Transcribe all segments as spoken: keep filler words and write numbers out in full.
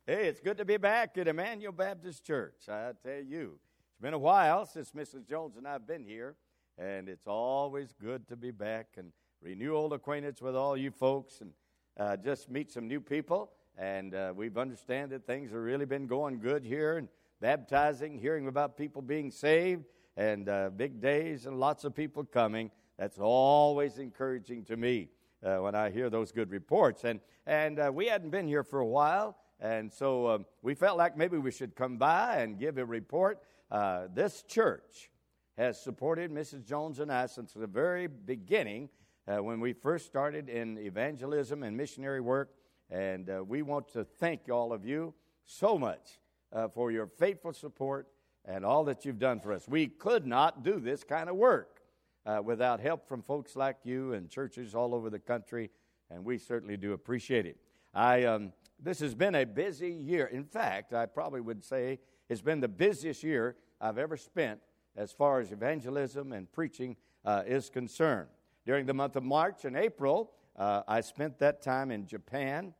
Hey, it's good to be back at Emmanuel Baptist Church. I tell you, it's been a while since Missus Jones and I have been here, and it's always good to be back and renew old acquaintance with all you folks and uh, just meet some new people. And uh, we've understand that things have really been going good here and baptizing, hearing about people being saved, and uh, big days and lots of people coming. That's always encouraging to me uh, when I hear those good reports. And, and uh, we hadn't been here for a while. And so um, we felt like maybe we should come by and give a report. Uh, this church has supported Missus Jones and I since the very beginning uh, when we first started in evangelism and missionary work. And uh, we want to thank all of you so much uh, for your faithful support and all that you've done for us. We could not do this kind of work uh, without help from folks like you and churches all over the country, and we certainly do appreciate it. I... Um, This has been a busy year. In fact, I probably would say it's been the busiest year I've ever spent as far as evangelism and preaching uh, is concerned. During the month of March and April, uh, I spent that time in Japan.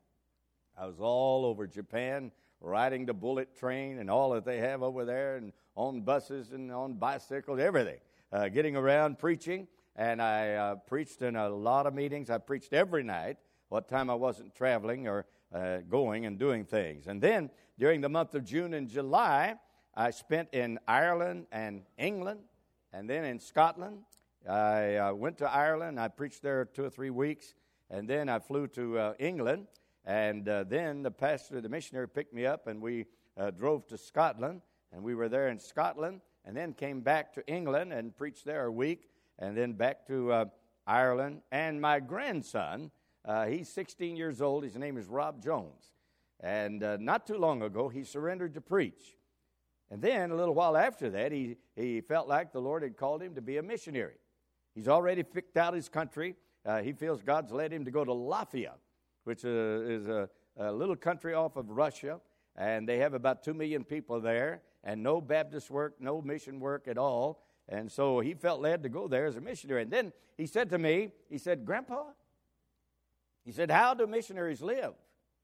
I was all over Japan, riding the bullet train and all that they have over there, and on buses and on bicycles, everything, uh, getting around preaching. And I uh, preached in a lot of meetings. I preached every night, what time I wasn't traveling or Uh, going and doing things. And then during the month of June and July, I spent in Ireland and England, and then in Scotland. I uh, went to Ireland. I preached there two or three weeks, and then I flew to uh, England. And uh, then the pastor, the missionary, picked me up, and we uh, drove to Scotland, and we were there in Scotland, and then came back to England and preached there a week, and then back to uh, Ireland. And my grandson, Uh, he's sixteen years old. His name is Rob Jones. And uh, not too long ago, he surrendered to preach. And then a little while after that, he, he felt like the Lord had called him to be a missionary. He's already picked out his country. Uh, he feels God's led him to go to Latvia, which uh, is a, a little country off of Russia. And they have about two million people there, and no Baptist work, no mission work at all. And so he felt led to go there as a missionary. And then he said to me, he said, "Grandpa," he said, "how do missionaries live?"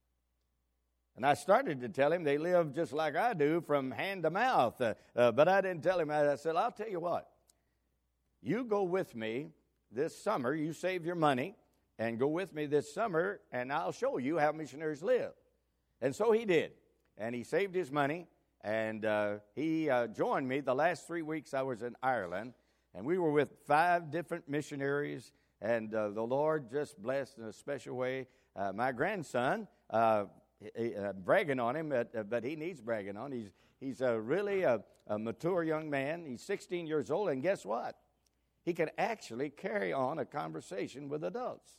And I started to tell him they live just like I do, from hand to mouth. Uh, uh, but I didn't tell him. I said, "I'll tell you what. You go with me this summer. You save your money and go with me this summer, and I'll show you how missionaries live." And so he did. And he saved his money, and uh, he uh, joined me the last three weeks I was in Ireland. And we were with five different missionaries. And uh, the Lord just blessed in a special way. Uh, my grandson, uh, he, uh, bragging on him, but, uh, but he needs bragging on. He's he's a really a, a mature young man. He's sixteen years old, and guess what? He can actually carry on a conversation with adults.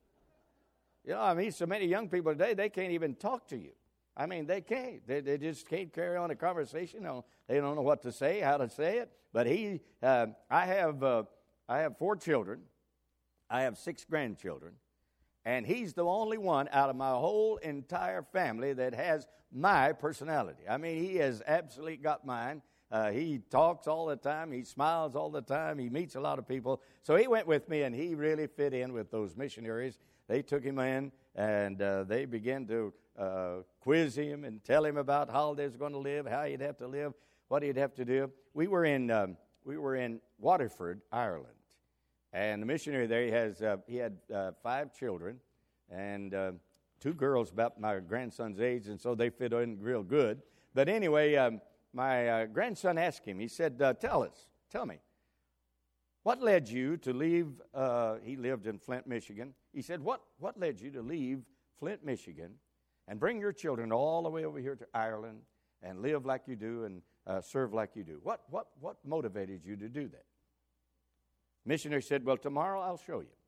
You know, I mean, so many young people today, they can't even talk to you. I mean, they can't. They, they just can't carry on a conversation. No, they don't know what to say, how to say it. But he, uh, I have, uh, I have four children. I have six grandchildren, and he's the only one out of my whole entire family that has my personality. I mean, he has absolutely got mine. Uh, he talks all the time. He smiles all the time. He meets a lot of people. So he went with me, and he really fit in with those missionaries. They took him in, and uh, they began to uh, quiz him and tell him about how they was going to live, how he'd have to live, what he'd have to do. We were in um, we were in Waterford, Ireland. And the missionary there, he has uh, he had uh, five children, and uh, two girls about my grandson's age, and so they fit in real good. But anyway, um, my uh, grandson asked him, he said, uh, tell us, tell me, what led you to leave, uh, he lived in Flint, Michigan. He said, what, what led you to leave Flint, Michigan, and bring your children all the way over here to Ireland and live like you do and uh, serve like you do? What, what, what motivated you to do that? Missionary said, well, tomorrow I'll show you.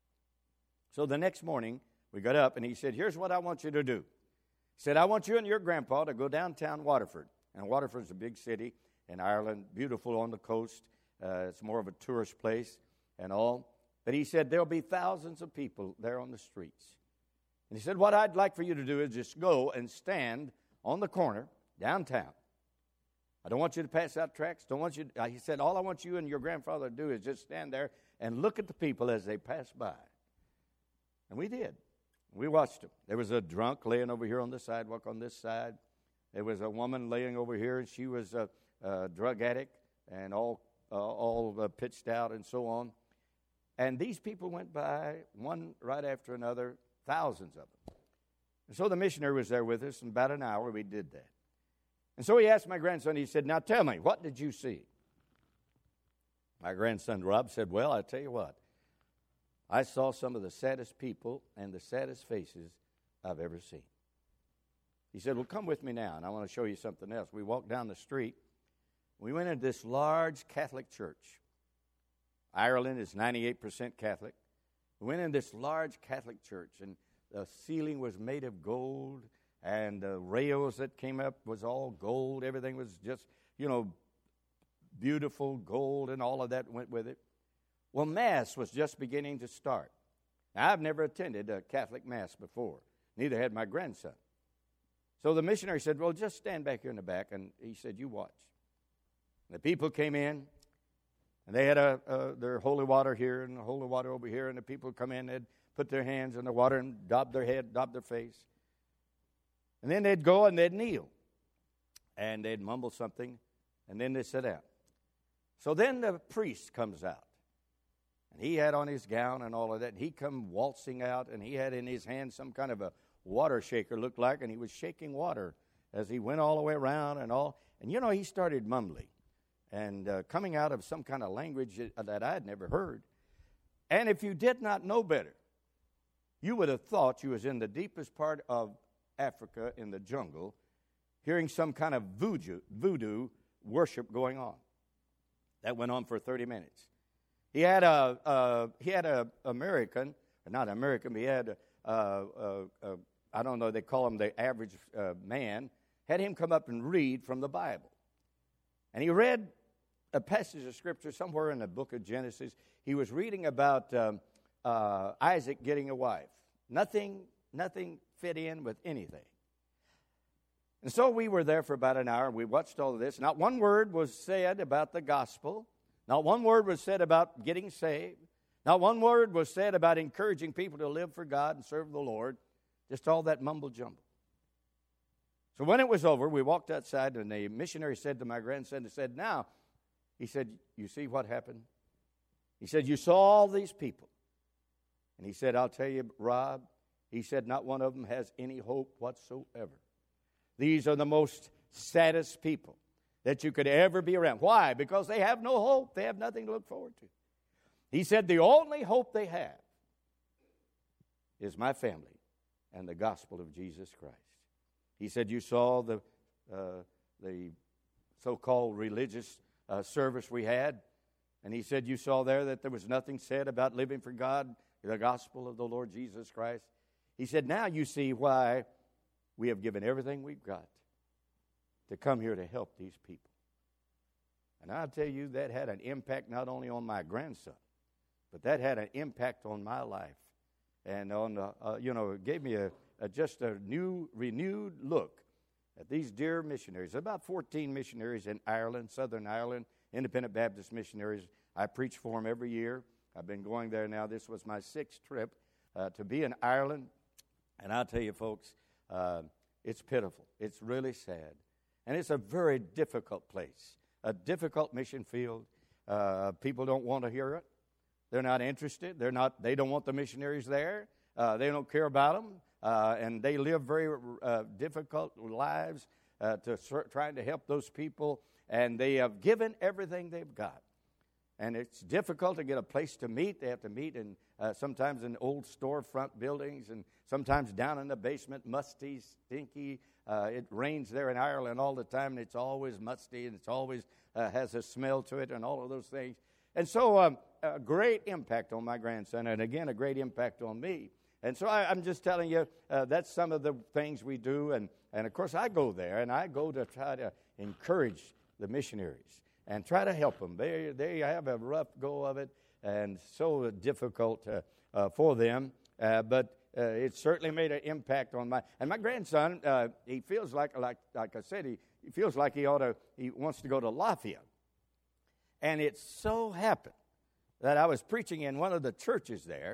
So the next morning, we got up, and he said, here's what I want you to do. He said, I want you and your grandpa to go downtown Waterford. And Waterford's a big city in Ireland, beautiful on the coast. Uh, it's more of a tourist place and all. But he said, there'll be thousands of people there on the streets. And he said, what I'd like for you to do is just go and stand on the corner downtown. I don't want you to pass out tracts. Don't want you. To, uh, he said, all I want you and your grandfather to do is just stand there and look at the people as they pass by. And we did. We watched them. There was a drunk laying over here on the sidewalk on this side. There was a woman laying over here, and she was a, a drug addict and all uh, all uh, pitched out and so on. And these people went by, one right after another, thousands of them. And so the missionary was there with us, and about an hour we did that. And so he asked my grandson, he said, now tell me, what did you see? My grandson Rob said, well, I tell you what, I saw some of the saddest people and the saddest faces I've ever seen. He said, well, come with me now, and I want to show you something else. We walked down the street. We went into this large Catholic church. Ireland is ninety-eight percent Catholic. We went in this large Catholic church, and the ceiling was made of gold, and the rails that came up was all gold. Everything was just, you know, beautiful gold, and all of that went with it. Well, Mass was just beginning to start. Now, I've never attended a Catholic Mass before. Neither had my grandson. So the missionary said, well, just stand back here in the back. And he said, you watch. And the people came in, and they had a, a, their holy water here and the holy water over here. And the people come in, they'd put their hands in the water and daub their head, daub their face. And then they'd go and they'd kneel. And they'd mumble something, and then they'd sit down. So then the priest comes out. And he had on his gown and all of that. And he come waltzing out, and he had in his hand some kind of a water shaker, looked like, and he was shaking water as he went all the way around and all. And, you know, he started mumbling and uh, coming out of some kind of language that I had never heard. And if you did not know better, you would have thought you was in the deepest part of Africa in the jungle, hearing some kind of voodoo, voodoo worship going on. That went on for thirty minutes. He had a uh, he had a American, not American, but he had a, a, a, a I don't know, they call him the average uh, man, had him come up and read from the Bible. And he read a passage of Scripture somewhere in the book of Genesis. He was reading about um, uh, Isaac getting a wife. Nothing, nothing fit in with anything. And so we were there for about an hour. We watched all of this. Not one word was said about the gospel. Not one word was said about getting saved. Not one word was said about encouraging people to live for God and serve the Lord. Just all that mumble-jumble. So when it was over, we walked outside, and the missionary said to my grandson, he said, now, he said, you see what happened? He said, you saw all these people. And he said, I'll tell you, Rob, he said, not one of them has any hope whatsoever. These are the most saddest people that you could ever be around. Why? Because they have no hope. They have nothing to look forward to. He said, the only hope they have is my family and the gospel of Jesus Christ. He said, you saw the uh, the so-called religious uh, service we had, and he said, you saw there that there was nothing said about living for God, the gospel of the Lord Jesus Christ. He said, now you see why we have given everything we've got to come here to help these people. And I'll tell you, that had an impact not only on my grandson, but that had an impact on my life. And on, uh, uh, you know, it gave me a, a just a new, renewed look at these dear missionaries. About fourteen missionaries in Ireland, Southern Ireland, Independent Baptist missionaries. I preach for them every year. I've been going there now. This was my sixth trip uh, to be in Ireland. And I'll tell you, folks, uh, it's pitiful. It's really sad. And it's a very difficult place, a difficult mission field. Uh, people don't want to hear it. They're not interested. They're not. They don't want the missionaries there. Uh, they don't care about them. Uh, and they live very uh, difficult lives uh, to trying to help those people. And they have given everything they've got. And it's difficult to get a place to meet. They have to meet in uh, sometimes in old storefront buildings, and sometimes down in the basement, musty, stinky. Uh, it rains there in Ireland all the time, and it's always musty, and it's always uh, has a smell to it, and all of those things. And so um, a great impact on my grandson, and again, a great impact on me. And so I, I'm just telling you, uh, that's some of the things we do. And, and, of course, I go there, and I go to try to encourage the missionaries and try to help them. They, they have a rough go of it and so difficult uh, uh, for them. Uh, but uh, it certainly made an impact on my... And my grandson, uh, he feels like, like, like I said, he, he feels like he ought to, he wants to go to Lafayette. And it so happened that I was preaching in one of the churches there,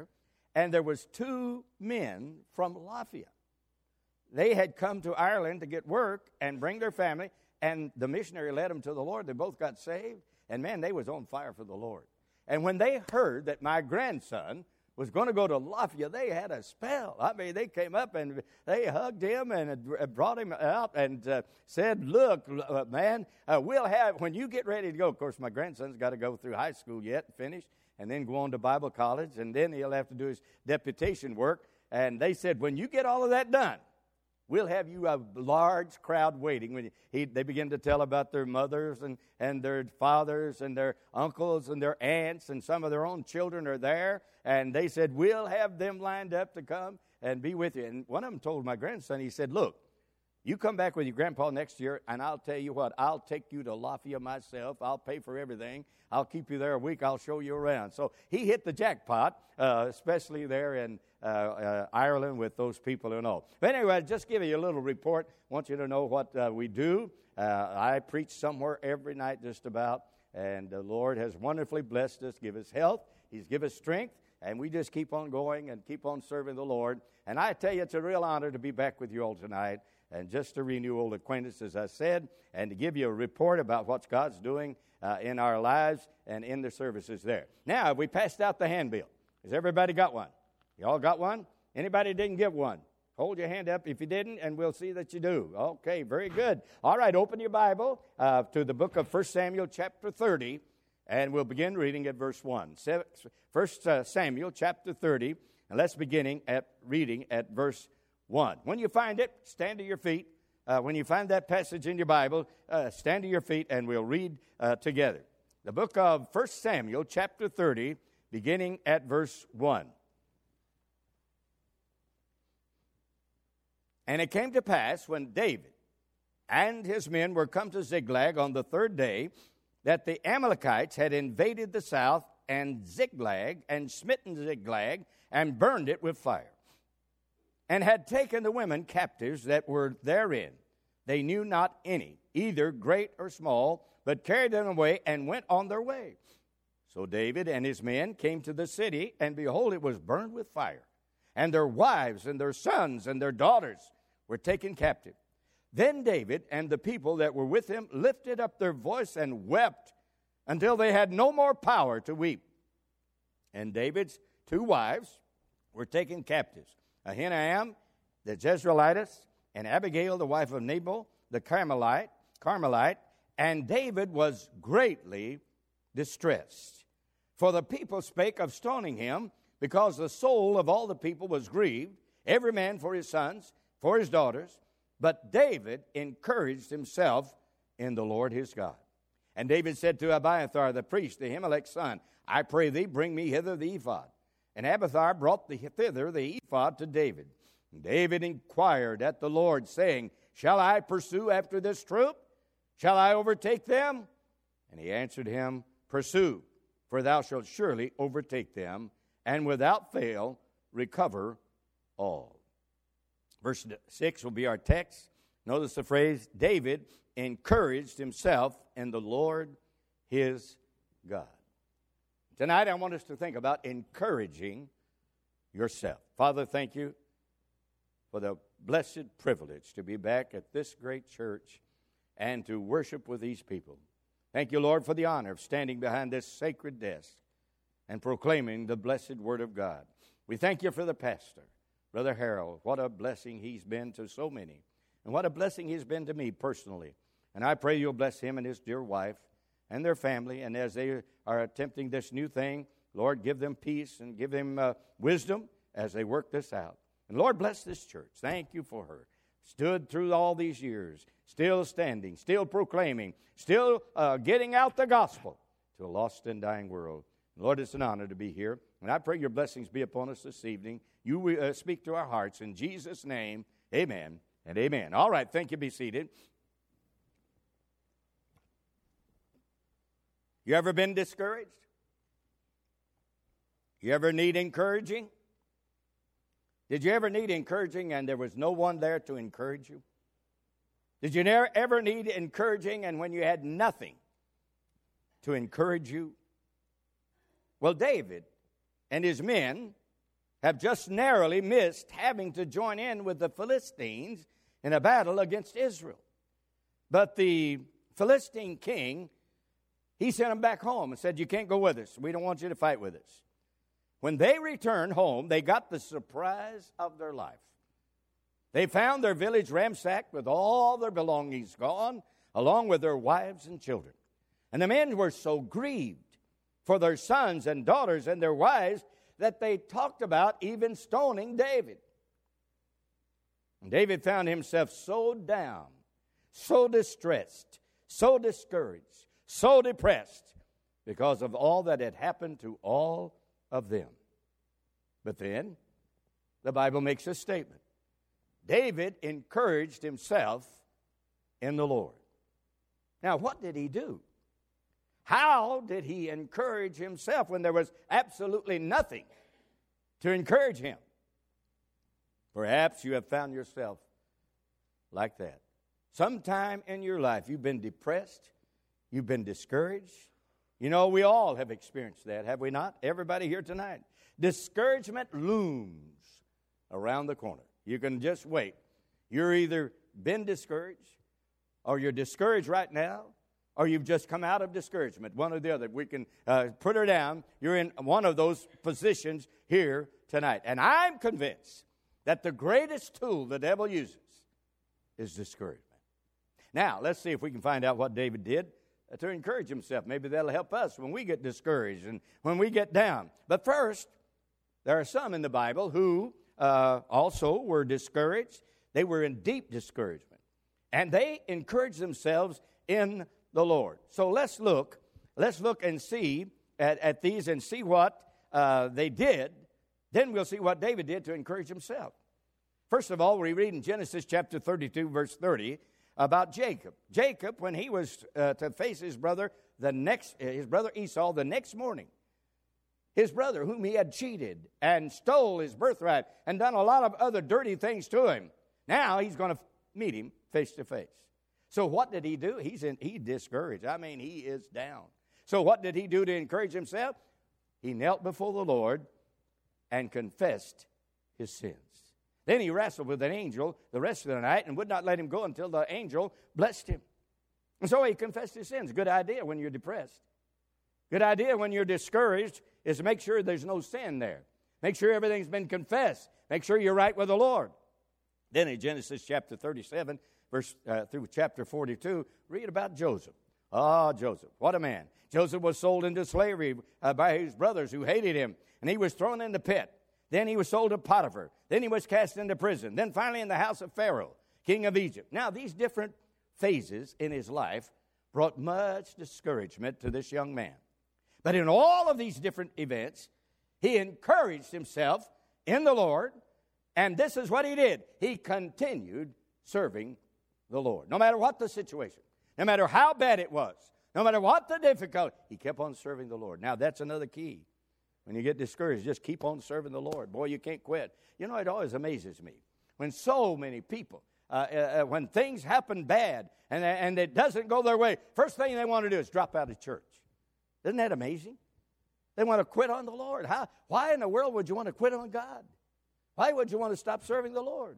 and there was two men from Lafayette. They had come to Ireland to get work and bring their family, and the missionary led them to the Lord. They both got saved, and man, they was on fire for the Lord. And when they heard that my grandson was going to go to Lafayette, they had a spell. I mean, they came up and they hugged him and brought him out and uh, said, look, uh, man, uh, we'll have, when you get ready to go, of course, my grandson's got to go through high school yet, finish, and then go on to Bible college, and then he'll have to do his deputation work. And they said, when you get all of that done, we'll have you a large crowd waiting. When he, they begin to tell about their mothers and, and their fathers and their uncles and their aunts, and some of their own children are there. And they said, we'll have them lined up to come and be with you. And one of them told my grandson, he said, look, you come back with your grandpa next year, and I'll tell you what, I'll take you to Lafayette myself. I'll pay for everything. I'll keep you there a week. I'll show you around. So he hit the jackpot, uh, especially there in uh, uh, Ireland with those people and all. But anyway, just give you a little report. I want you to know what uh, we do. Uh, I preach somewhere every night just about, and the Lord has wonderfully blessed us, give us health. He's given us strength, and we just keep on going and keep on serving the Lord. And I tell you, it's a real honor to be back with you all tonight, and just to renew old acquaintances, as I said, and to give you a report about what God's doing uh, in our lives and in the services there. Now, we passed out the handbill. Has everybody got one? You all got one? Anybody didn't get one? Hold your hand up if you didn't, and we'll see that you do. Okay, very good. All right, open your Bible uh, to the book of First Samuel chapter thirty, and we'll begin reading at verse one. First Samuel chapter thirty, and let's begin at reading at verse one. When you find it, stand to your feet. Uh, when you find that passage in your Bible, uh, stand to your feet, and we'll read uh, together. The book of First Samuel chapter thirty, beginning at verse one. And it came to pass when David and his men were come to Ziklag on the third day, that the Amalekites had invaded the south and Ziklag, and smitten Ziklag, and burned it with fire, and had taken the women captives that were therein. They knew not any, either great or small, but carried them away and went on their way. So David and his men came to the city, and behold, it was burned with fire, and their wives and their sons and their daughters were taken captive. Then David and the people that were with him lifted up their voice and wept until they had no more power to weep. And David's two wives were taken captives, Ahinoam the Jezreelitess, and Abigail the wife of Nabal the Carmelite, Carmelite, and David was greatly distressed. For the people spake of stoning him, because the soul of all the people was grieved, every man for his sons, for his daughters. But David encouraged himself in the Lord his God. And David said to Abiathar the priest, the Ahimelech's son, I pray thee, bring me hither the ephod. And Abiathar brought the, thither the ephod to David. And David inquired at the Lord, saying, Shall I pursue after this troop? Shall I overtake them? And he answered him, Pursue, for thou shalt surely overtake them, and without fail recover all. Verse six will be our text. Notice the phrase, David encouraged himself in the Lord his God. Tonight I want us to think about encouraging yourself. Father, thank you for the blessed privilege to be back at this great church and to worship with these people. Thank you, Lord, for the honor of standing behind this sacred desk and proclaiming the blessed word of God. We thank you for the pastor, Brother Harold. What a blessing he's been to so many. And what a blessing he's been to me personally. And I pray you'll bless him and his dear wife and their family. And as they are attempting this new thing, Lord, give them peace and give them uh, wisdom as they work this out. And Lord, bless this church. Thank you for her. Stood through all these years, still standing, still proclaiming, still uh, getting out the gospel to a lost and dying world. Lord, it's an honor to be here. And I pray your blessings be upon us this evening. You uh, speak to our hearts. In Jesus' name, amen and amen. All right, thank you. Be seated. You ever been discouraged? You ever need encouraging? Did you ever need encouraging and there was no one there to encourage you? Did you never, ever need encouraging and when you had nothing to encourage you? Well, David and his men have just narrowly missed having to join in with the Philistines in a battle against Israel. But the Philistine king, he sent them back home and said, you can't go with us. We don't want you to fight with us. When they returned home, they got the surprise of their life. They found their village ransacked with all their belongings gone, along with their wives and children. And the men were so grieved for their sons and daughters and their wives that they talked about even stoning David. And David found himself so down, so distressed, so discouraged, so depressed because of all that had happened to all of them. But then the Bible makes a statement. David encouraged himself in the Lord. Now, what did he do? How did he encourage himself when there was absolutely nothing to encourage him? Perhaps you have found yourself like that. Sometime in your life you've been depressed, you've been discouraged. You know, we all have experienced that, have we not? Everybody here tonight. Discouragement looms around the corner. You can just wait. You're either been discouraged, or you're discouraged right now, or you've just come out of discouragement, one or the other. We can uh, put her down. You're in one of those positions here tonight. And I'm convinced that the greatest tool the devil uses is discouragement. Now, let's see if we can find out what David did to encourage himself. Maybe that'll help us when we get discouraged and when we get down. But first, there are some in the Bible who uh, also were discouraged. They were in deep discouragement. And they encouraged themselves in the Lord. So let's look. Let's look and see at, at these and see what uh, they did. Then we'll see what David did to encourage himself. First of all, we read in Genesis chapter thirty-two, verse thirty, about Jacob. Jacob, when he was uh, to face his brother, the next, his brother Esau, the next morning, his brother, whom he had cheated and stole his birthright and done a lot of other dirty things to him, now he's going to meet him face to face. So what did he do? He's in, he discouraged. I mean, he is down. So what did he do to encourage himself? He knelt before the Lord and confessed his sins. Then he wrestled with an angel the rest of the night and would not let him go until the angel blessed him. And so he confessed his sins. Good idea when you're depressed. Good idea when you're discouraged is to make sure there's no sin there. Make sure everything's been confessed. Make sure you're right with the Lord. Then in Genesis chapter thirty-seven, verse uh, through chapter forty-two, read about Joseph. Ah, Joseph, what a man. Joseph was sold into slavery uh, by his brothers who hated him, and he was thrown in the pit. Then he was sold to Potiphar. Then he was cast into prison. Then finally in the house of Pharaoh, king of Egypt. Now, these different phases in his life brought much discouragement to this young man. But in all of these different events, he encouraged himself in the Lord, and this is what he did. He continued serving the Lord. No matter what the situation, no matter how bad it was, no matter what the difficulty, he kept on serving the Lord. Now, that's another key. When you get discouraged, just keep on serving the Lord. Boy, you can't quit. You know, it always amazes me when so many people, uh, uh, when things happen bad and, and it doesn't go their way, first thing they want to do is drop out of church. Isn't that amazing? They want to quit on the Lord. How? Why in the world would you want to quit on God? Why would you want to stop serving the Lord?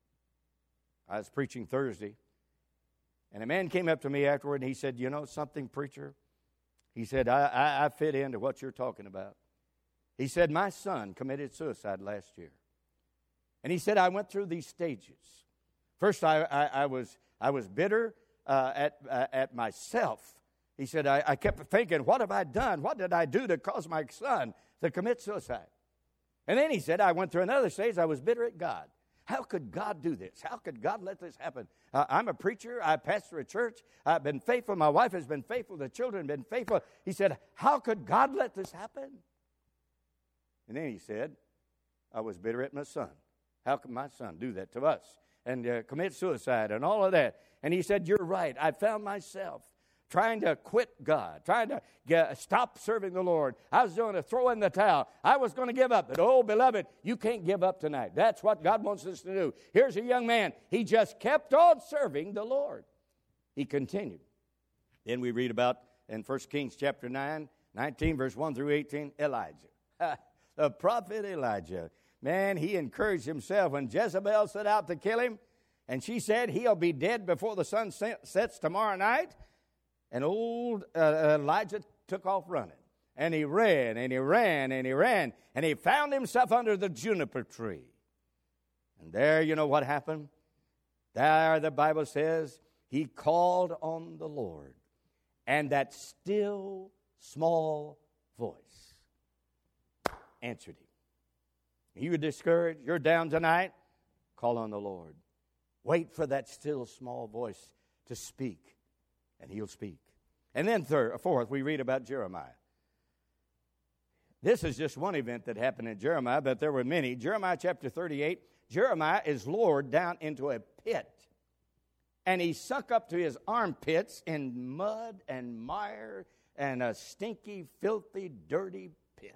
I was preaching Thursday, and a man came up to me afterward, and he said, you know something, preacher? He said, I, I, I fit into what you're talking about. He said, my son committed suicide last year. And he said, I went through these stages. First, I, I, I was I was bitter uh, at, uh, at myself. He said, I, I kept thinking, what have I done? What did I do to cause my son to commit suicide? And then he said, I went through another stage. I was bitter at God. How could God do this? How could God let this happen? Uh, I'm a preacher. I pastor a church. I've been faithful. My wife has been faithful. The children have been faithful. He said, how could God let this happen? And then he said, I was bitter at my son. How could my son do that to us and uh, commit suicide and all of that? And he said, you're right. I found myself trying to quit God, trying to get, stop serving the Lord. I was going to throw in the towel. I was going to give up. But, oh, beloved, you can't give up tonight. That's what God wants us to do. Here's a young man. He just kept on serving the Lord. He continued. Then we read about in First Kings chapter nine, nineteen, verse one through eighteen, Elijah. The prophet Elijah. man, he encouraged himself. When Jezebel set out to kill him, and she said, he'll be dead before the sun sets tomorrow night, and old uh, Elijah took off running. And he ran, and he ran, and he ran, and he found himself under the juniper tree. And there, you know what happened? There, the Bible says, he called on the Lord, and that still small voice answered him. You were discouraged, you're down tonight, call on the Lord. Wait for that still small voice to speak, and he'll speak. And then third, fourth, we read about Jeremiah. This is just one event that happened in Jeremiah, but there were many. Jeremiah chapter thirty-eight, Jeremiah is lowered down into a pit. And he's sunk up to his armpits in mud and mire and a stinky, filthy, dirty pit.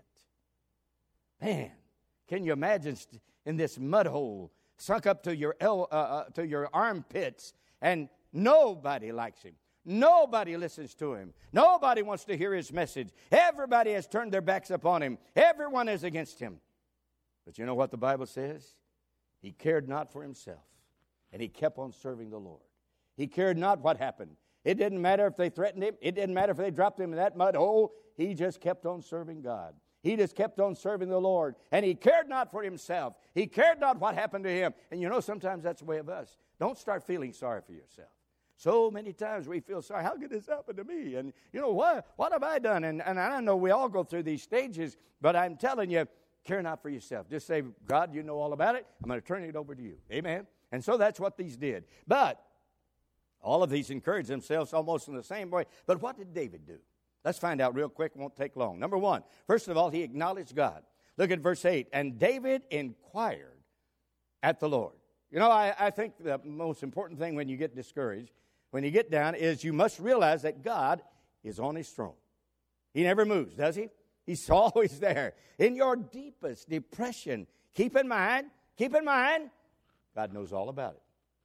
Man, can you imagine in this mud hole, sunk up to your, el- uh, uh, to your armpits, and nobody likes him. Nobody listens to him. Nobody wants to hear his message. Everybody has turned their backs upon him. Everyone is against him. But you know what the Bible says? He cared not for himself, and he kept on serving the Lord. He cared not what happened. It didn't matter if they threatened him. It didn't matter if they dropped him in that mud hole. He just kept on serving God. He just kept on serving the Lord. And he cared not for himself. He cared not what happened to him. And you know, sometimes that's the way of us. Don't start feeling sorry for yourself. So many times we feel sorry. How could this happen to me? And, you know, what, what have I done? And, and I know we all go through these stages, but I'm telling you, care not for yourself. Just say, God, you know all about it. I'm going to turn it over to you. Amen? And so that's what these did. But all of these encouraged themselves almost in the same way. But what did David do? Let's find out real quick. It won't take long. Number one, first of all, he acknowledged God. Look at verse eight. And David inquired at the Lord. You know, I, I think the most important thing when you get discouraged, when you get down, is you must realize that God is on his throne. He never moves, does he? He's always there. In your deepest depression, keep in mind, keep in mind, God knows all about it.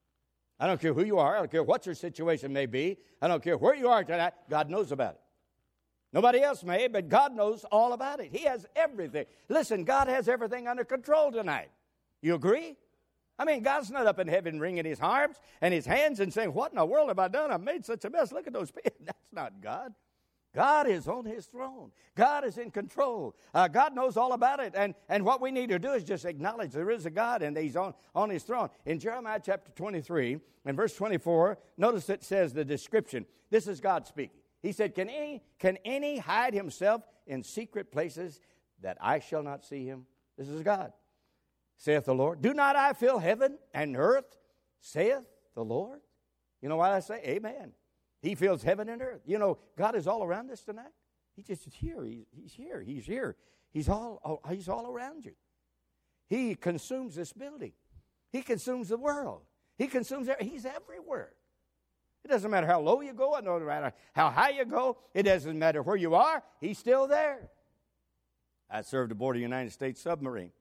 I don't care who you are. I don't care what your situation may be. I don't care where you are tonight. God knows about it. Nobody else may, but God knows all about it. He has everything. Listen, God has everything under control tonight. You agree? I mean, God's not up in heaven wringing his arms and his hands and saying, what in the world have I done? I've made such a mess. Look at those people. That's not God. God is on his throne. God is in control. Uh, God knows all about it. And, and what we need to do is just acknowledge there is a God and he's on, on his throne. In Jeremiah chapter twenty-three and verse twenty-four, notice it says the description. This is God speaking. He said, can any, can any hide himself in secret places that I shall not see him? This is God. Saith the Lord, do not I fill heaven and earth, saith the Lord? You know why I say amen? He fills heaven and earth. You know, God is all around us tonight. He just is here. He's, he's here. He's here. He's all, all, he's all around you. He consumes this building. He consumes the world. He consumes, he's everywhere. It doesn't matter how low you go. It doesn't matter how high you go. It doesn't matter where you are. He's still there. I served aboard a United States submarine.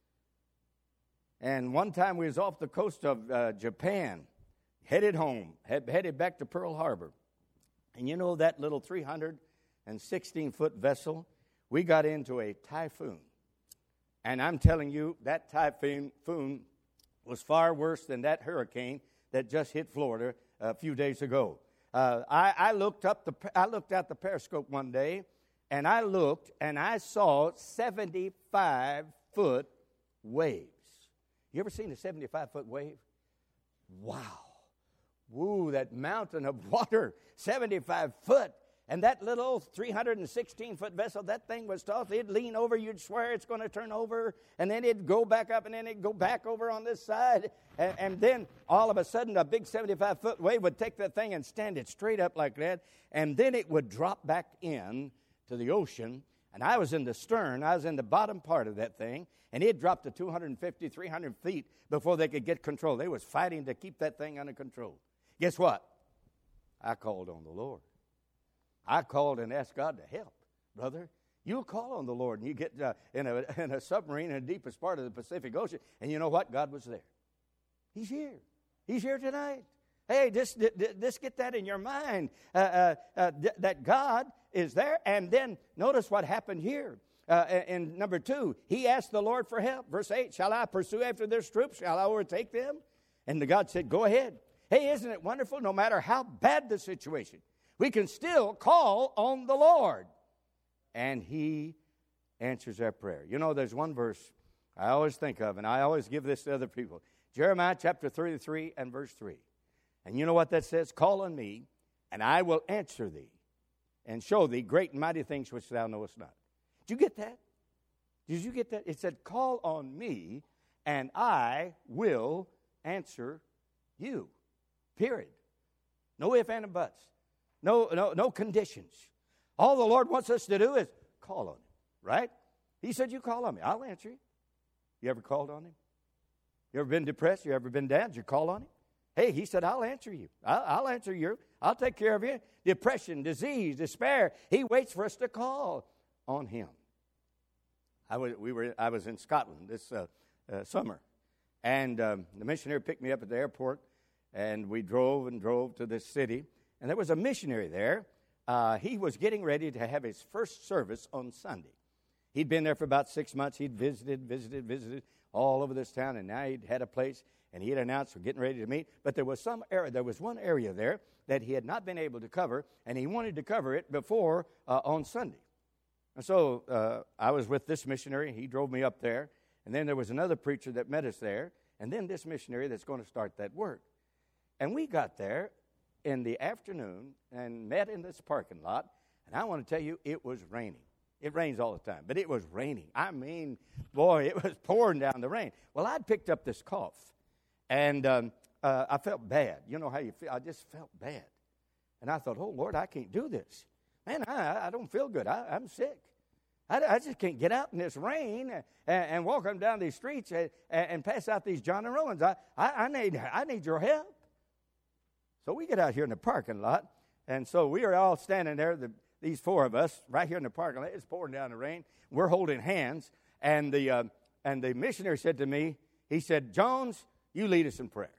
And one time we was off the coast of uh, Japan, headed home, head, headed back to Pearl Harbor. And you know that little three hundred sixteen foot vessel, we got into a typhoon. And I'm telling you, that typhoon was far worse than that hurricane that just hit Florida a few days ago. Uh, I, I looked up the, I looked out the periscope one day, and I looked, and I saw seventy-five foot waves. You ever seen a seventy-five foot wave? Wow. Woo, that mountain of water, seventy-five foot. And that little three hundred sixteen foot vessel, that thing was tossed. It'd lean over, you'd swear it's going to turn over, and then it'd go back up, and then it'd go back over on this side. And, and then all of a sudden, a big seventy-five foot wave would take that thing and stand it straight up like that, and then it would drop back in to the ocean. And I was in the stern. I was in the bottom part of that thing, and it dropped to two hundred fifty, three hundred feet before they could get control. They was fighting to keep that thing under control. Guess what? I called on the Lord. I called and asked God to help, brother. You'll call on the Lord, and you get uh, in, a, in a submarine in the deepest part of the Pacific Ocean, and you know what? God was there. He's here. He's here tonight. Hey, just, just get that in your mind, uh, uh, uh, th- that God is there. And then notice what happened here. uh, in number two, he asked the Lord for help. Verse eight, shall I pursue after this troops? Shall I overtake them? And the God said, go ahead. Hey, isn't it wonderful? No matter how bad the situation, we can still call on the Lord. And he answers our prayer. You know, there's one verse I always think of, and I always give this to other people. Jeremiah chapter thirty-three and verse three. And you know what that says? Call on me, and I will answer thee, and show thee great and mighty things which thou knowest not. Did you get that? Did you get that? It said, call on me, and I will answer you. Period. No ifs, ands, and buts. No, no, no conditions. All the Lord wants us to do is call on him, right? He said, you call on me. I'll answer you. You ever called on him? You ever been depressed? You ever been down? Did you call on him? Hey, he said, I'll answer you. I'll, I'll answer you. I'll take care of you. Depression, disease, despair. He waits for us to call on him. I was, we were, I was in Scotland this uh, uh, summer, and um, the missionary picked me up at the airport, and we drove and drove to this city, and there was a missionary there. Uh, he was getting ready to have his first service on Sunday. He'd been there for about six months. He'd visited, visited, visited all over this town, and now he'd had a place, and he had announced we're getting ready to meet. But there was some area, there was one area there that he had not been able to cover, and he wanted to cover it before uh, on Sunday. And so uh, I was with this missionary. He drove me up there, and then there was another preacher that met us there, and then this missionary that's going to start that work. And we got there in the afternoon and met in this parking lot, and I want to tell you, it was raining. It rains all the time, but it was raining. I mean, boy, it was pouring down the rain. Well, I'd picked up this cough, and um, uh, I felt bad. You know how you feel? I just felt bad. And I thought, oh, Lord, I can't do this. Man, I, I don't feel good. I, I'm sick. I, I just can't get out in this rain and, and walk them down these streets and, and pass out these John and Rowans. I, I, I, need, I need your help. So we get out here in the parking lot, and so we are all standing there, the, these four of us, right here in the parking lot. It's pouring down the rain. We're holding hands, and the uh, and the missionary said to me, he said, Jones, you lead us in prayer.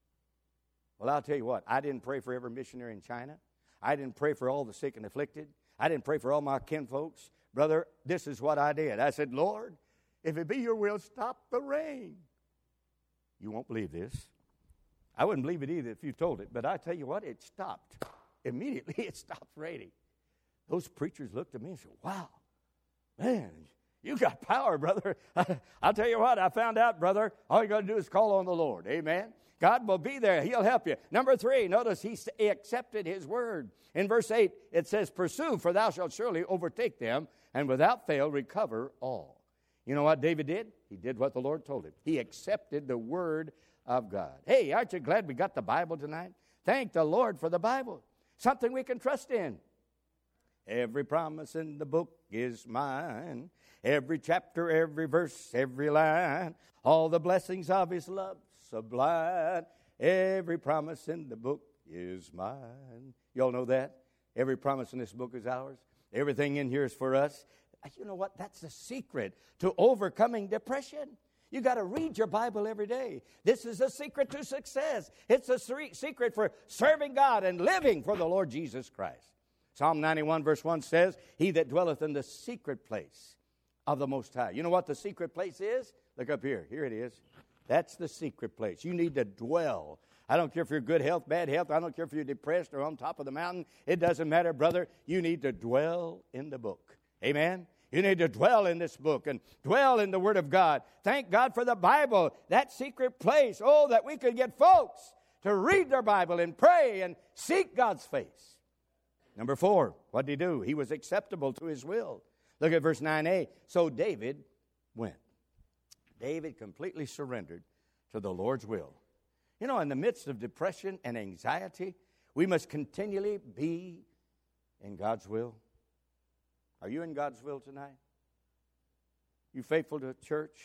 Well, I'll tell you what, I didn't pray for every missionary in China. I didn't pray for all the sick and afflicted. I didn't pray for all my kinfolks. Brother, this is what I did. I said, Lord, if it be your will, stop the rain. You won't believe this. I wouldn't believe it either if you told it, but I tell you what, it stopped. Immediately it stopped raining. Those preachers looked at me and said, wow, man, you got power, brother. I'll tell you what, I found out, brother, all you got to do is call on the Lord. Amen. God will be there. He'll help you. Number three, notice he accepted his word. In verse eight, it says, pursue, for thou shalt surely overtake them, and without fail recover all. You know what David did? He did what the Lord told him. He accepted the word of God. Hey, aren't you glad we got the Bible tonight? Thank the Lord for the Bible. Something we can trust in. Every promise in the book is mine. Every chapter, every verse, every line. All the blessings of his love sublime. Every promise in the book is mine. Y'all know that? Every promise in this book is ours. Everything in here is for us. You know what? That's the secret to overcoming depression. You got to read your Bible every day. This is a secret to success. It's a secret for serving God and living for the Lord Jesus Christ. Psalm ninety-one verse one says, he that dwelleth in the secret place of the Most High. You know what the secret place is? Look up here. Here it is. That's the secret place. You need to dwell. I don't care if you're good health, bad health. I don't care if you're depressed or on top of the mountain. It doesn't matter, brother. You need to dwell in the book. Amen? You need to dwell in this book and dwell in the Word of God. Thank God for the Bible, that secret place. Oh, that we could get folks to read their Bible and pray and seek God's face. Number four, what did he do? He was acceptable to his will. Look at verse nine a. So David went. David completely surrendered to the Lord's will. You know, in the midst of depression and anxiety, we must continually be in God's will. Are you in God's will tonight? You faithful to church?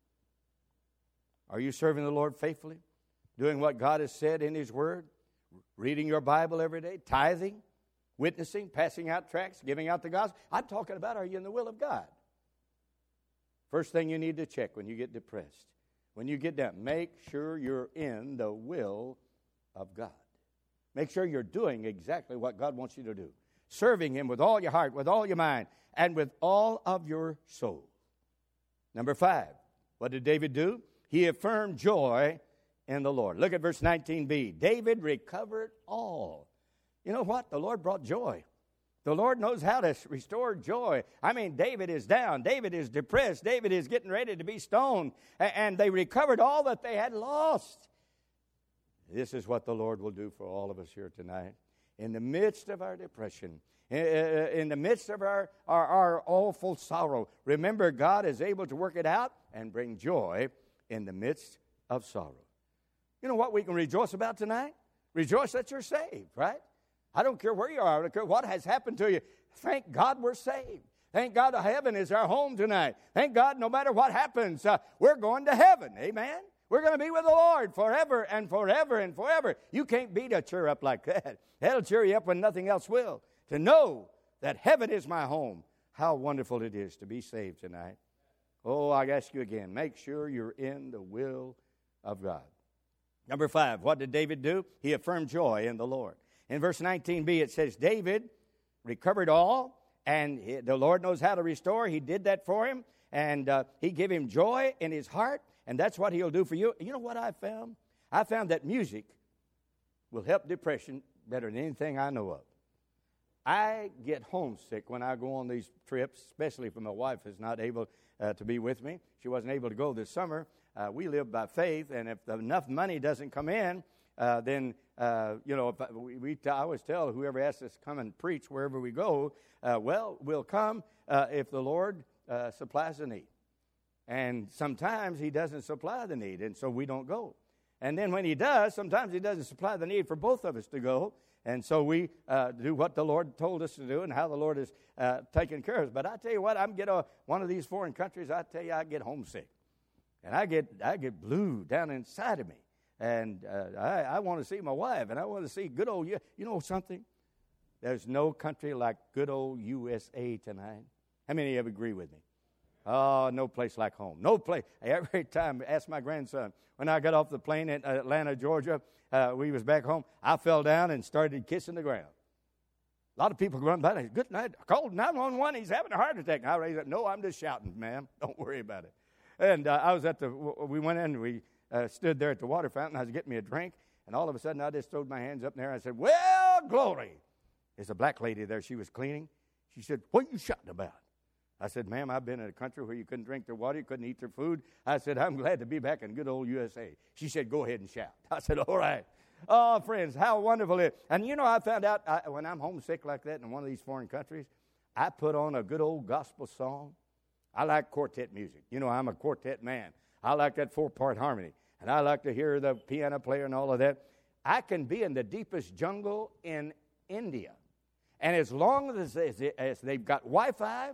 Are you serving the Lord faithfully? Doing what God has said in His Word? Reading your Bible every day? Tithing? Witnessing? Passing out tracts? Giving out the gospel? I'm talking about, are you in the will of God? First thing you need to check when you get depressed, when you get down, make sure you're in the will of God. Make sure you're doing exactly what God wants you to do. serving him with all your heart, with all your mind, and with all of your soul. Number five, what did David do? He affirmed joy in the Lord. Look at verse nineteen b. David recovered all. You know what? The Lord brought joy. The Lord knows how to restore joy. I mean, David is down. David is depressed. David is getting ready to be stoned. And they recovered all that they had lost. This is what the Lord will do for all of us here tonight. In the midst of our depression, in the midst of our, our, our awful sorrow, remember God is able to work it out and bring joy in the midst of sorrow. You know what we can rejoice about tonight? Rejoice that you're saved, right? I don't care where you are. I don't care what has happened to you. Thank God we're saved. Thank God heaven is our home tonight. Thank God no matter what happens, uh, we're going to heaven. Amen? We're going to be with the Lord forever and forever and forever. You can't beat a cheer up like that. That'll cheer you up when nothing else will. To know that heaven is my home. How wonderful it is to be saved tonight. Oh, I ask you again, make sure you're in the will of God. Number five, what did David do? He affirmed joy in the Lord. In verse nineteen b, it says, David recovered all, and he, the Lord knows how to restore. He did that for him, and uh, he gave him joy in his heart, and that's what he'll do for you. You know what I found? I found that music will help depression better than anything I know of. I get homesick when I go on these trips, especially if my wife is not able uh, to be with me. She wasn't able to go this summer. Uh, we live by faith, and if enough money doesn't come in, uh, then, uh, you know, if I, we, we t- I always tell whoever asks us to come and preach wherever we go, uh, well, we'll come uh, if the Lord uh, supplies the need. And sometimes he doesn't supply the need, and so we don't go. And then when he does, sometimes he doesn't supply the need for both of us to go. And so we uh, do what the Lord told us to do and how the Lord is uh, taking care of us. But I tell you what, I'm get a, one of these foreign countries, I tell you, I get homesick. And I get I get blue down inside of me. And uh, I, I want to see my wife, and I want to see good old, you, you know something? There's no country like good old U S A tonight. How many of you agree with me? Oh, no place like home. No place. Every time, ask my grandson, when I got off the plane in Atlanta, Georgia, uh, we was back home, I fell down and started kissing the ground. A lot of people run by and say, good night. I called nine one one, he's having a heart attack. And I raised up, no, I'm just shouting, ma'am. Don't worry about it. And uh, I was at the, we went in, we uh, stood there at the water fountain. I was getting me a drink, and all of a sudden I just throwed my hands up in there. I said, well, glory. There's a black lady there. She was cleaning. She said, what are you shouting about? I said, ma'am, I've been in a country where you couldn't drink their water, you couldn't eat their food. I said, I'm glad to be back in good old U S A. She said, go ahead and shout. I said, all right. Oh, friends, how wonderful it is. And you know, I found out I, when I'm homesick like that in one of these foreign countries, I put on a good old gospel song. I like quartet music. You know, I'm a quartet man. I like that four-part harmony. And I like to hear the piano player and all of that. I can be in the deepest jungle in India. And as long as, as, as they've got Wi-Fi,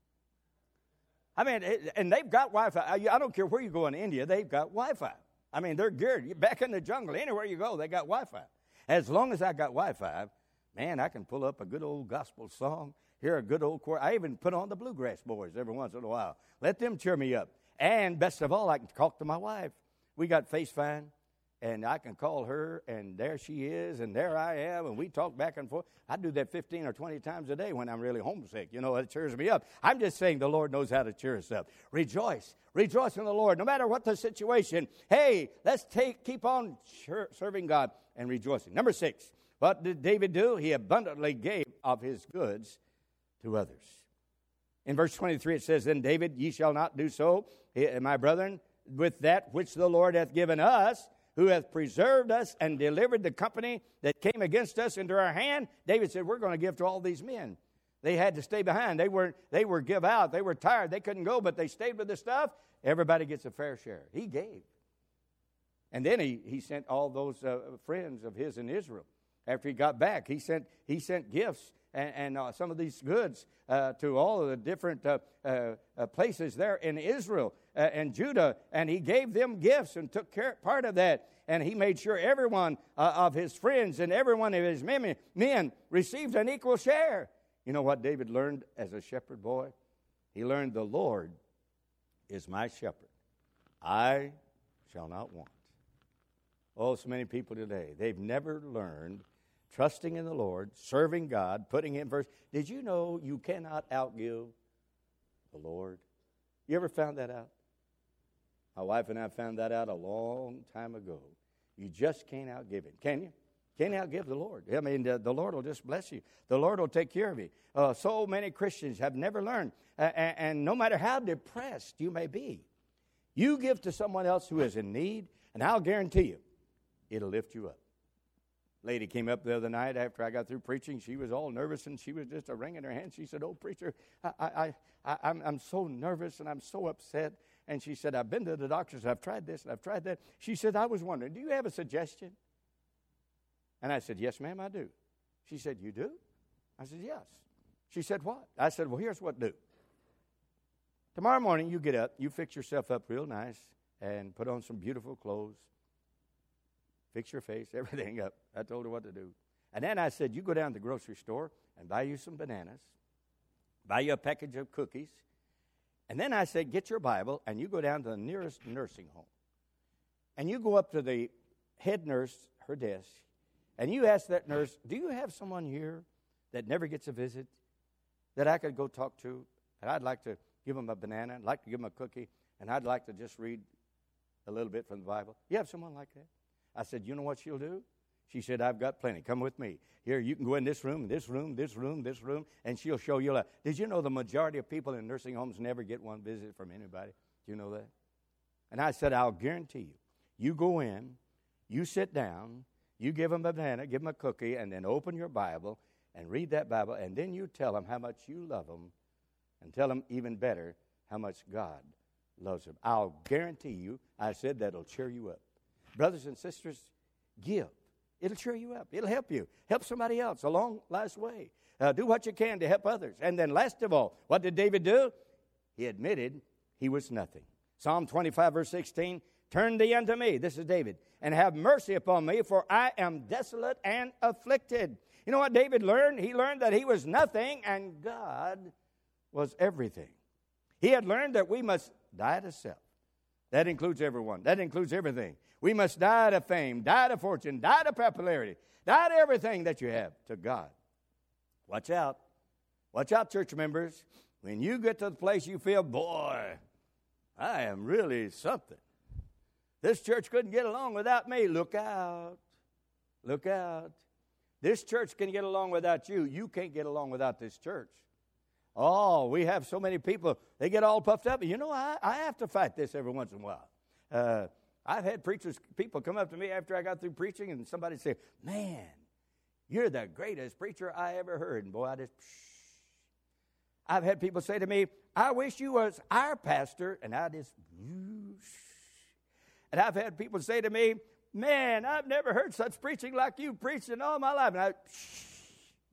I mean, and they've got Wi-Fi. I don't care where you go in India, they've got Wi-Fi. I mean, they're geared. You're back in the jungle, anywhere you go, they got Wi-Fi. As long as I got Wi-Fi, man, I can pull up a good old gospel song, hear a good old choir. I even put on the Bluegrass Boys every once in a while. Let them cheer me up. And best of all, I can talk to my wife. We got FaceTime, and I can call her, and there she is, and there I am, and we talk back and forth. I do that fifteen or twenty times a day when I'm really homesick. You know, it cheers me up. I'm just saying the Lord knows how to cheer us up. Rejoice. Rejoice in the Lord, no matter what the situation. Hey, let's take keep on serving God and rejoicing. Number six, what did David do? He abundantly gave of his goods to others. In verse twenty-three, it says, then David, ye shall not do so, my brethren, with that which the Lord hath given us, who hath preserved us and delivered the company that came against us into our hand. David said, we're going to give to all these men. They had to stay behind. They were they were give out. They were tired. They couldn't go, but they stayed with the stuff. Everybody gets a fair share. He gave. And then he, he sent all those uh, friends of his in Israel. After he got back, he sent he sent gifts and, and uh, some of these goods uh, to all of the different uh, uh, uh, places there in Israel uh, and Judah, and he gave them gifts and took care, part of that. And he made sure everyone uh, of his friends and every one of his men, men received an equal share. You know what David learned as a shepherd boy? He learned the Lord is my shepherd. I shall not want. Oh, so many people today, they've never learned trusting in the Lord, serving God, putting Him first. Did you know you cannot outgive the Lord? You ever found that out? My wife and I found that out a long time ago. You just can't outgive Him, can you? Can't outgive the Lord. I mean, the, the Lord will just bless you. The Lord will take care of you. Uh, so many Christians have never learned, uh, and, and no matter how depressed you may be, you give to someone else who is in need, and I'll guarantee you, it'll lift you up. Lady came up the other night after I got through preaching. She was all nervous, and she was just a wringing her hands. She said, "Oh, preacher, I, I, I, I'm, I'm so nervous, and I'm so upset." And she said, "I've been to the doctors, I've tried this, and I've tried that." She said, "I was wondering, do you have a suggestion?" And I said, "Yes, ma'am, I do." She said, "You do?" I said, "Yes." She said, "What?" I said, "Well, here's what do. Tomorrow morning, you get up, you fix yourself up real nice, and put on some beautiful clothes. Fix your face, everything up." I told her what to do. And then I said, "You go down to the grocery store and buy you some bananas, buy you a package of cookies." And then I said, "Get your Bible, and you go down to the nearest nursing home. And you go up to the head nurse, her desk, and you ask that nurse, 'Do you have someone here that never gets a visit that I could go talk to? And I'd like to give them a banana, I'd like to give them a cookie, and I'd like to just read a little bit from the Bible. You have someone like that?" I said, "You know what she'll do?" She said, "I've got plenty. Come with me. Here, you can go in this room, this room, this room, this room, and she'll show you a lot." Did you know the majority of people in nursing homes never get one visit from anybody? Do you know that? And I said, "I'll guarantee you, you go in, you sit down, you give them a banana, give them a cookie, and then open your Bible and read that Bible, and then you tell them how much you love them, and tell them even better how much God loves them. I'll guarantee you," I said, "that'll cheer you up." Brothers and sisters, give. It'll cheer you up. It'll help you. Help somebody else along life's way. Uh, do what you can to help others. And then last of all, what did David do? He admitted he was nothing. Psalm twenty-five, verse sixteen, "Turn thee unto me," this is David, "and have mercy upon me, for I am desolate and afflicted." You know what David learned? He learned that he was nothing and God was everything. He had learned that we must die to self. That includes everyone. That includes everything. We must die to fame, die to fortune, die to popularity, die to everything that you have, to God. Watch out. Watch out, church members. When you get to the place you feel, boy, I am really something. This church couldn't get along without me. Look out. Look out. This church can get along without you. You can't get along without this church. Oh, we have so many people, they get all puffed up. You know, I, I have to fight this every once in a while. Uh, I've had preachers, people come up to me after I got through preaching, and somebody say, "Man, you're the greatest preacher I ever heard." And boy, I just, psh. I've had people say to me, "I wish you was our pastor," and I just, psh. And I've had people say to me, "Man, I've never heard such preaching like you preached in all my life." And I, psh.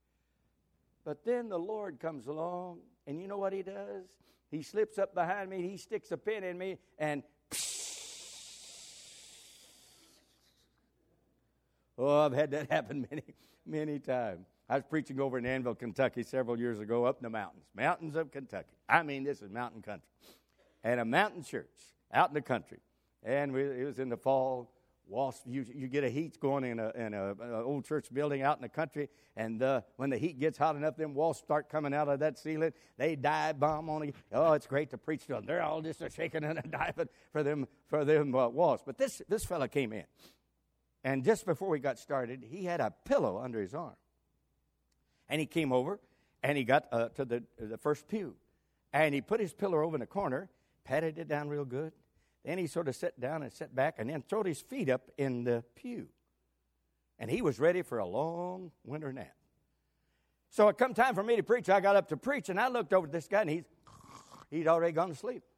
But then the Lord comes along, and you know what He does? He slips up behind me, He sticks a pin in me, and psh. Oh, I've had that happen many, many times. I was preaching over in Annville, Kentucky several years ago up in the mountains. Mountains of Kentucky. I mean, this is mountain country. And a mountain church out in the country. And we, it was in the fall. Wasp, you, you get a heat going in a in a, an old church building out in the country, and uh, when the heat gets hot enough, them wasps start coming out of that ceiling. They dive bomb on you. Oh, it's great to preach to them. They're all just shaking and diving for them for them uh, wasps. But this this fella came in, and just before we got started, he had a pillow under his arm, and he came over, and he got uh, to the the first pew, and he put his pillow over in the corner, patted it down real good. Then he sort of sat down and sat back and then throwed his feet up in the pew. And he was ready for a long winter nap. So it come time for me to preach. I got up to preach, and I looked over at this guy, and he's, he'd already gone to sleep.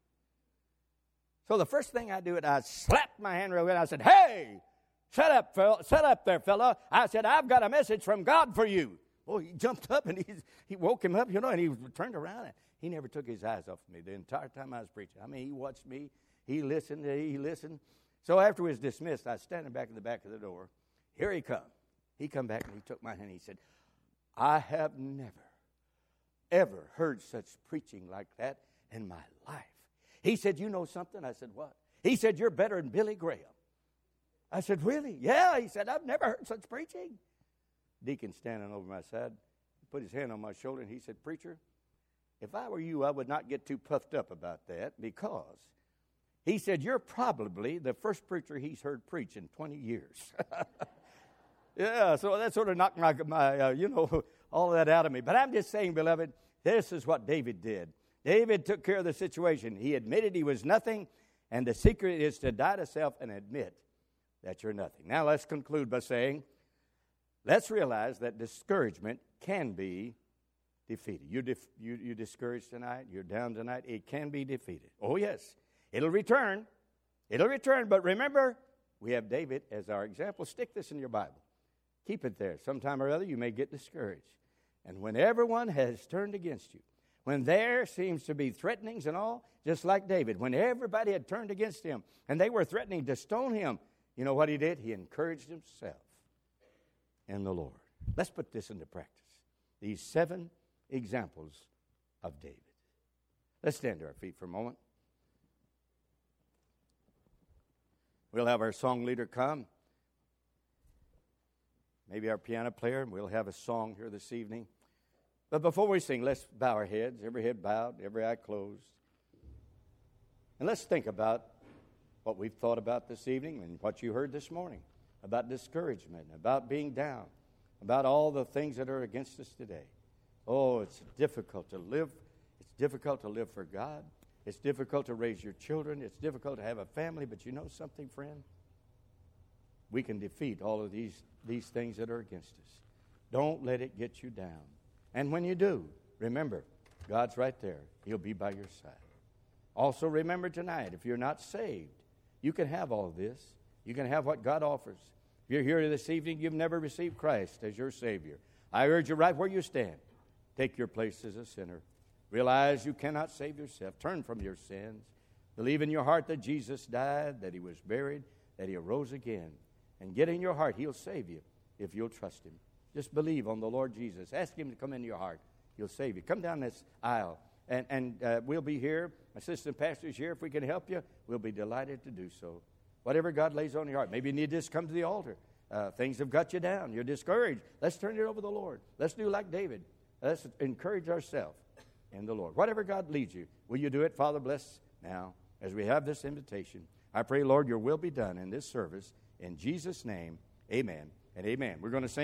So the first thing I do is I slapped my hand real good. I said, "Hey, shut up, fella, shut up there, fella." I said, "I've got a message from God for you." Boy, he jumped up, and he, he woke him up, you know, and he turned around. And he never took his eyes off of me the entire time I was preaching. I mean, he watched me. He listened, he listened. So after we was dismissed, I was standing back in the back of the door. Here he come. He come back and he took my hand and he said, "I have never, ever heard such preaching like that in my life." He said, "You know something?" I said, "What?" He said, "You're better than Billy Graham." I said, "Really?" "Yeah." He said, "I've never heard such preaching." deacon standing over my side, put his hand on my shoulder, and he said, "Preacher, if I were you, I would not get too puffed up about that, because," he said, "you're probably the first preacher he's heard preach in twenty years. Yeah, so that sort of knocked my, my uh, you know, all of that out of me. But I'm just saying, beloved, this is what David did. David took care of the situation. He admitted he was nothing, and the secret is to die to self and admit that you're nothing. Now let's conclude by saying, let's realize that discouragement can be defeated. You, dif- you, you discouraged tonight, you're down tonight, it can be defeated. Oh, yes, it'll return. It'll return, but remember, we have David as our example. Stick this in your Bible. Keep it there. Sometime or other, you may get discouraged. And when everyone has turned against you, when there seems to be threatenings and all, just like David, when everybody had turned against him and they were threatening to stone him, you know what he did? He encouraged himself in the Lord. Let's put this into practice. These seven examples of David. Let's stand to our feet for a moment. We'll have our song leader come. Maybe our piano player, and we'll have a song here this evening. But before we sing, let's bow our heads, every head bowed, every eye closed. And let's think about what we've thought about this evening and what you heard this morning about discouragement, about being down, about all the things that are against us today. Oh, it's difficult to live. It's difficult to live for God. It's difficult to raise your children. It's difficult to have a family. But you know something, friend? We can defeat all of these, these things that are against us. Don't let it get you down. And when you do, remember, God's right there. He'll be by your side. Also, remember tonight, if you're not saved, you can have all of this. You can have what God offers. If you're here this evening, you've never received Christ as your Savior. I urge you right where you stand. Take your place as a sinner. Realize you cannot save yourself. Turn from your sins. Believe in your heart that Jesus died, that He was buried, that He arose again. And get in your heart, He'll save you if you'll trust Him. Just believe on the Lord Jesus. Ask Him to come into your heart. He'll save you. Come down this aisle, and, and uh, we'll be here. My assistant pastor's here. If we can help you, we'll be delighted to do so. Whatever God lays on your heart. Maybe you need to just come to the altar. Uh, things have got you down. You're discouraged. Let's turn it over to the Lord. Let's do like David. Let's encourage ourselves in the Lord. Whatever God leads you, will you do it? Father, bless now as we have this invitation. I pray, Lord, your will be done in this service. In Jesus' name, amen and amen. We're going to sing.